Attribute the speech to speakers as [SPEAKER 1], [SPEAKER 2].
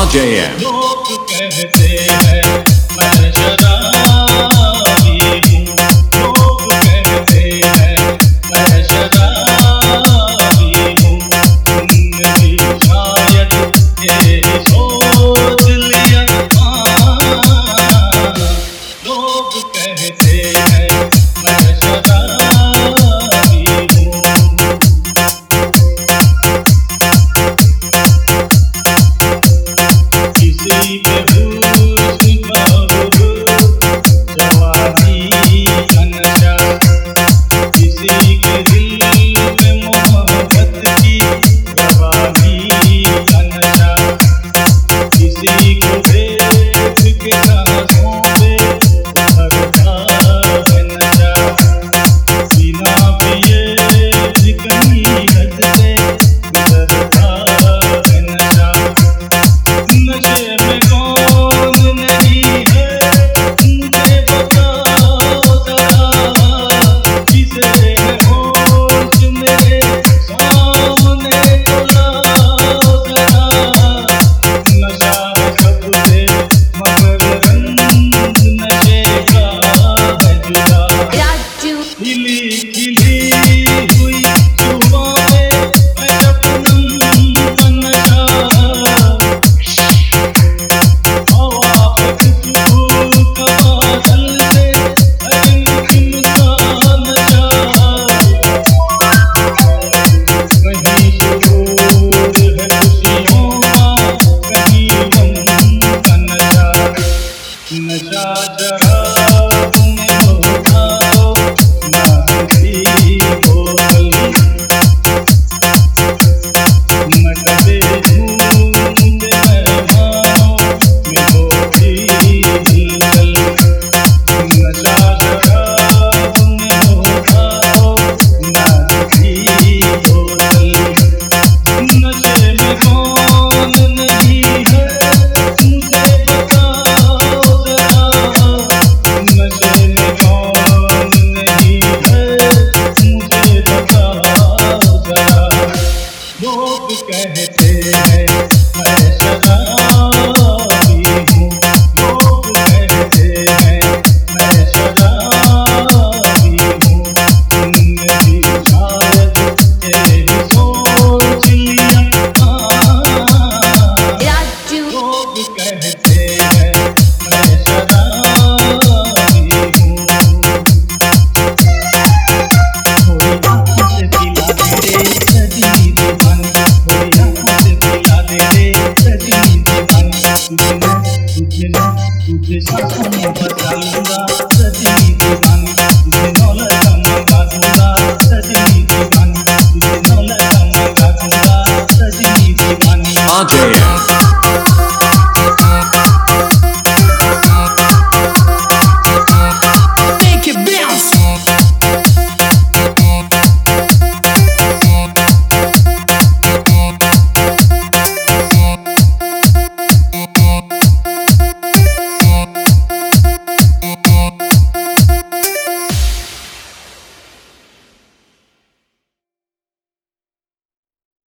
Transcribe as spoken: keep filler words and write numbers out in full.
[SPEAKER 1] J M
[SPEAKER 2] लोग कहते हैं मैं शराबी हूँ, लोग कहते हैं मैं शराबी हूँ, तुमने भी शायद यही सोच लिया। लोग कहते हैं मैं शराबी हूँ। किसी के हुस्न का हुरूर, जवानी का नशा, किसी के दिल में मोहब्बत की रवानी का नशा, किसी को देख के सांसों पे उभरता है नशा, बिना पिए भी कहीं हद से गुजरता है नशा। नशे में कौन नहीं है मुझे बताओ जरा, किसे है होश मेरे सामने तो लाओ जरा। नशा है सबसे मगर रंग नशे का है जुदा। खिली खिली हुई सुबहें है शबनम का नशा, हवा पे खुशबू का बादल से है रिमझिम सा नशा। कहीं सुरूर है खुशियों का, कहीं गम का नशा। नशा शराब में होता तो ना किसी बोतल, मटके ढूंढते मेहमानों में होती हिलचल। नशा शराब में होता तो ना किसी बोतल। नशे में कौन नहीं है मुझे बताओ जरा, नशे में कौन नहीं है मुझे बताओ जरा। लोग कहते हैं मैं शराबी हूँ, लोग कहते हैं मैं शराबी हूँ, तुमने भी शायद यही सोच लिया। लोग कहते हैं मैं शराबी हूँ। थोड़ी आँखों से पिला दे रे सजनी दीवानी, थोड़ी आँखों से पिला दे रे सजनी दीवानी। तुझे मैं तुझे मैं तुझे सांसों में बसा लूँगा सजनी दीवानी, तुझे नौलखा मंगा दूँगा सजनी दीवानी, तुझे नौलखा मंगा दूँगा सजनी दीवानी।
[SPEAKER 1] J M